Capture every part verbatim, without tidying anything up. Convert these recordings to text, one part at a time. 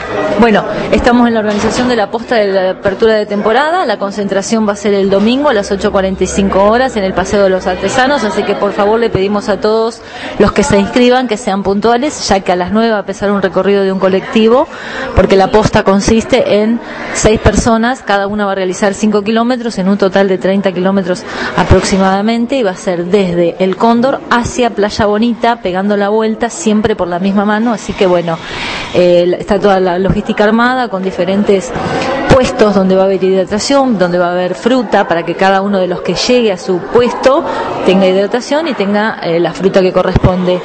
Bueno, estamos en la organización de la posta de la apertura de temporada. La concentración va a ser el domingo a las ocho cuarenta y cinco horas en el Paseo de los Artesanos, así que por favor le pedimos a todos los que se inscriban que sean puntuales, ya que a las nueve va a empezar un recorrido de un colectivo, porque la posta consiste en seis personas, cada una va a realizar cinco kilómetros, en un total de treinta kilómetros aproximadamente, y va a ser desde El Cóndor hacia Playa Bonita, pegando la vuelta siempre por la misma mano, así que bueno, eh, está toda la logística armada con diferentes puestos donde va a haber hidratación, donde va a haber fruta, para que cada uno de los que llegue a su puesto tenga hidratación y tenga eh, la fruta que corresponde.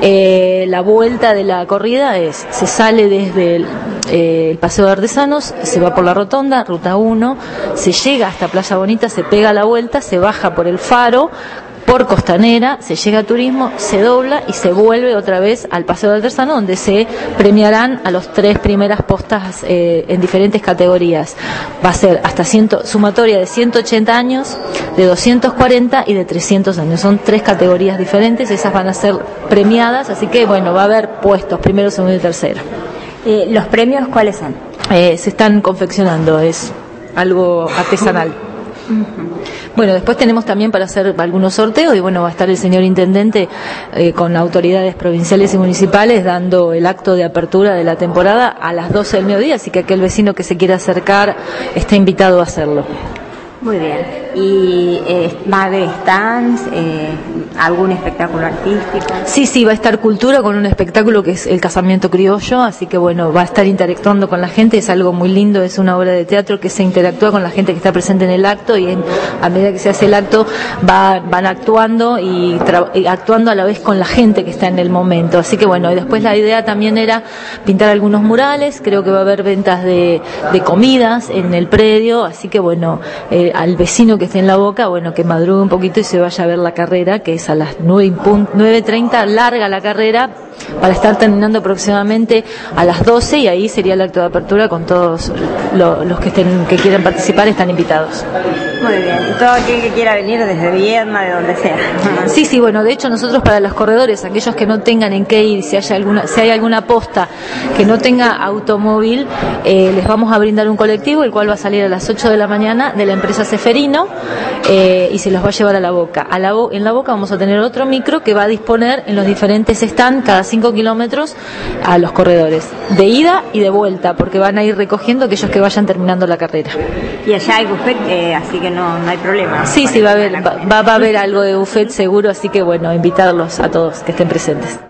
Eh, la vuelta de la corrida es, se sale desde el, eh, el Paseo de Artesanos, se va por la rotonda, ruta uno, se llega hasta Playa Bonita, se pega la vuelta, se baja por el Faro, por Costanera, se llega a Turismo, se dobla y se vuelve otra vez al Paseo de Artesano, donde se premiarán a los tres primeras postas eh, en diferentes categorías. Va a ser hasta ciento, sumatoria de ciento ochenta años, de doscientos cuarenta y de trescientos años. Son tres categorías diferentes, esas van a ser premiadas, así que bueno, va a haber puestos, primero, segundo y tercero. Eh, ¿Los premios cuáles son? Eh, se están confeccionando, es algo artesanal. Uh-huh. Bueno, después tenemos también para hacer algunos sorteos y bueno, va a estar el señor intendente eh, con autoridades provinciales y municipales dando el acto de apertura de la temporada a las doce del mediodía, así que aquel vecino que se quiera acercar está invitado a hacerlo. Muy bien. ¿Y eh, va a haber stands, eh, algún espectáculo artístico? Sí, sí, va a estar cultura con un espectáculo que es el Casamiento Criollo, así que bueno, va a estar interactuando con la gente, es algo muy lindo, es una obra de teatro que se interactúa con la gente que está presente en el acto y en, a medida que se hace el acto va, van actuando y, tra- y actuando a la vez con la gente que está en el momento, así que bueno, y después la idea también era pintar algunos murales, creo que va a haber ventas de, de comidas en el predio, así que bueno, eh, al vecino que esté en La Boca, bueno, que madrugue un poquito y se vaya a ver la carrera, que es a las nueve treinta, larga la carrera, para estar terminando aproximadamente a las doce, y ahí sería el acto de apertura con todos lo, los que estén que quieran participar, están invitados. Muy bien, y todo aquel que quiera venir desde Vierna, de donde sea. Sí, sí, bueno, de hecho nosotros para los corredores, aquellos que no tengan en qué ir, si hay alguna, si hay alguna posta que no tenga automóvil, eh, les vamos a brindar un colectivo, el cual va a salir a las ocho de la mañana de la empresa Ceferino, eh, y se los va a llevar a La Boca. A la Bo- en La Boca vamos a tener otro micro que va a disponer en los diferentes stands cada cinco kilómetros a los corredores, de ida y de vuelta, porque van a ir recogiendo aquellos que vayan terminando la carrera. Y allá hay buffet, eh, así que no, no hay problema. Sí, sí, va a haber, va, va a haber algo de buffet seguro, así que bueno, invitarlos a todos que estén presentes.